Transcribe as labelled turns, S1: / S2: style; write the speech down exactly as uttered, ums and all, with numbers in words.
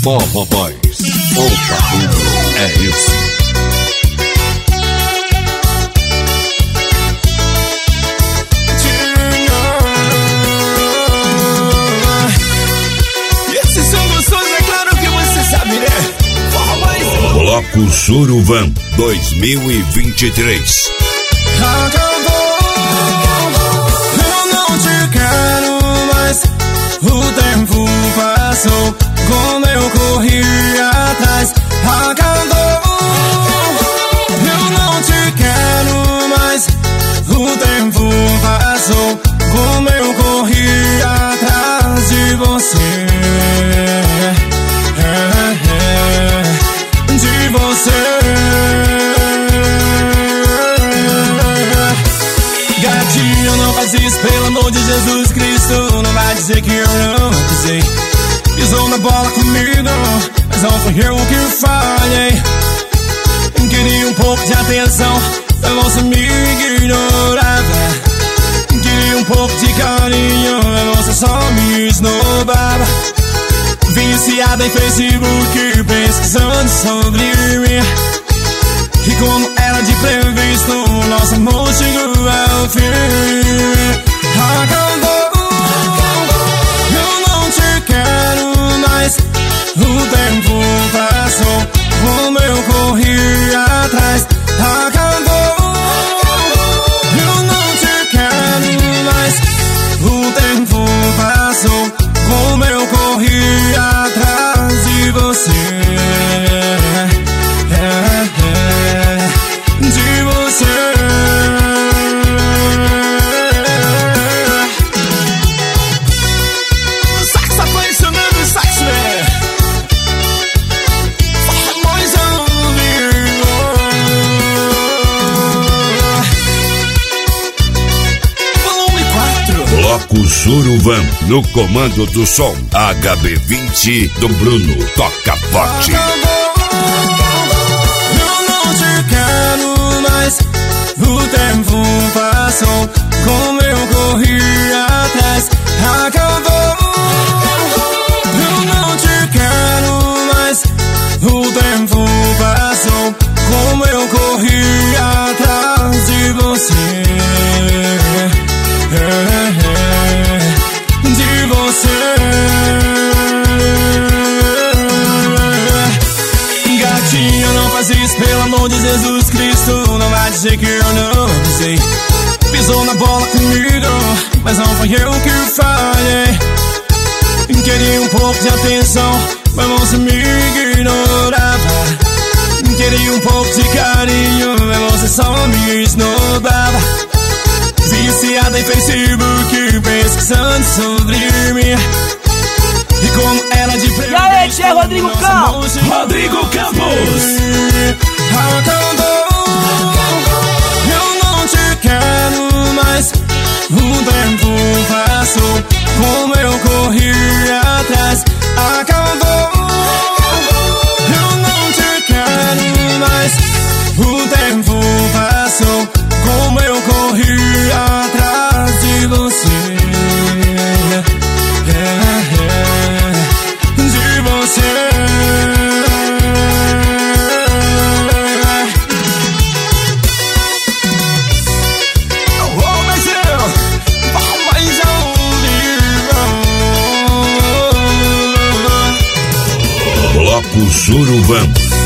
S1: Forró Boys, o barulho é esse.
S2: Bloco Suruvan dois mil e vinte e três.
S3: Acabou, eu não te quero mais. O tempo passou, como eu corri atrás. Acabou, eu não te quero mais. O tempo passou, como eu corri atrás de você. De você. Gatinho, não faz isso, pelo amor de Jesus Cristo. Não vai dizer que eu não avisei. Pisou na bola comigo, mas não foi eu que falhei. Queria um pouco de atenção, mas você me ignorava. Queria um pouco de carinho, mas você só me esnobava. Viciada em Facebook, pesquisando sobre mim. E como era de previsto, nosso amor chegou ao fim. Acabou, eu não te quero mais. O tempo passou, como eu corri atrás. Acabou, eu não te quero mais. O tempo passou, como eu corri atrás de você. É, é, de você. O sax tá apaixonando o sax, né? Vamos ouvir. Volume quatro.
S2: Bloco Suruvan no comando do som. H B vinte do Bruno. Toca forte.
S3: Eu não te quero mais. O tempo passou, como eu corri atrás. Acabou. Eu não te quero mais. O tempo passou, como eu corri atrás de você. É, é, de você. Gatinho, não faz isso, pelo amor de Jesus Cristo. Não vai dizer que eu não avisei. Pisou na bola comigo, mas não foi eu que falhei. Queria um pouco de atenção, mas você me ignorava. Queria um pouco de carinho, mas você só me esnobava. Viciada em Facebook, pesquisando sobre mim. E como ela de previsto.
S4: E aí, que é Rodrigo Campos?
S2: Rodrigo Campos.
S3: Acabou, eu não te quero mais. O tempo passou, como eu corri atrás. Acabou, eu não te quero mais. O tempo passou, como eu corri atrás de você. É, é, de você.
S2: Bloco Suruvan